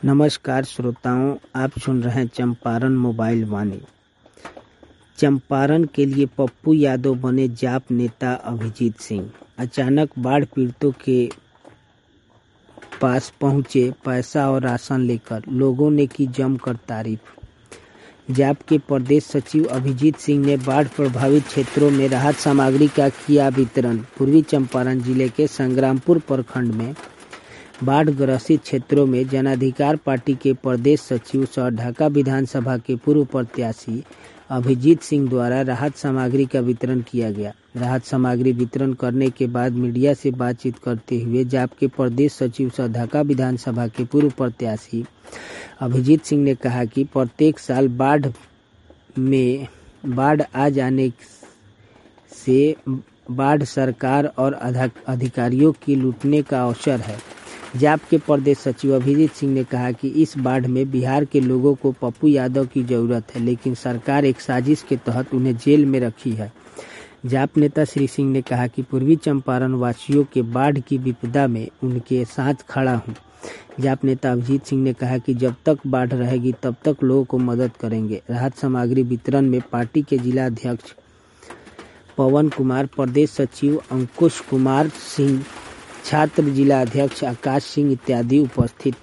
नमस्कार श्रोताओं, आप सुन रहे हैं चंपारण मोबाइल वाणी। चंपारण के लिए पप्पू यादव बने जाप नेता अभिजीत सिंह। अचानक बाढ़ पीड़ितों के पास पहुंचे पैसा और राशन लेकर। लोगों ने की जमकर तारीफ। जाप के प्रदेश सचिव अभिजीत सिंह ने बाढ़ प्रभावित क्षेत्रों में राहत सामग्री का किया वितरण। पूर्वी चंपारण जिले के संग्रामपुर प्रखंड में बाढ़ ग्रसित क्षेत्रों में जनाधिकार पार्टी के प्रदेश सचिव सह ढाका विधानसभा के पूर्व प्रत्याशी अभिजीत सिंह द्वारा राहत सामग्री का वितरण किया गया। राहत सामग्री वितरण करने के बाद मीडिया से बातचीत करते हुए जाप के प्रदेश सचिव सह ढाका विधानसभा के पूर्व प्रत्याशी अभिजीत सिंह ने कहा कि प्रत्येक साल बाढ़ आ जाने से बाढ़ सरकार और अधिकारियों की लूटने का अवसर है। जाप के प्रदेश सचिव अभिजीत सिंह ने कहा कि इस बाढ़ में बिहार के लोगों को पप्पू यादव की जरूरत है, लेकिन सरकार एक साजिश के तहत उन्हें जेल में रखी है। जाप नेता श्री सिंह ने कहा कि पूर्वी चंपारण वासियों के बाढ़ की विपदा में उनके साथ खड़ा हूं। जाप नेता अभिजीत सिंह ने कहा कि जब तक बाढ़ रहेगी तब तक लोगों को मदद करेंगे। राहत सामग्री वितरण में पार्टी के जिला अध्यक्ष पवन कुमार, प्रदेश सचिव अंकुश कुमार सिंह, छात्र जिला अध्यक्ष आकाश सिंह इत्यादि उपस्थित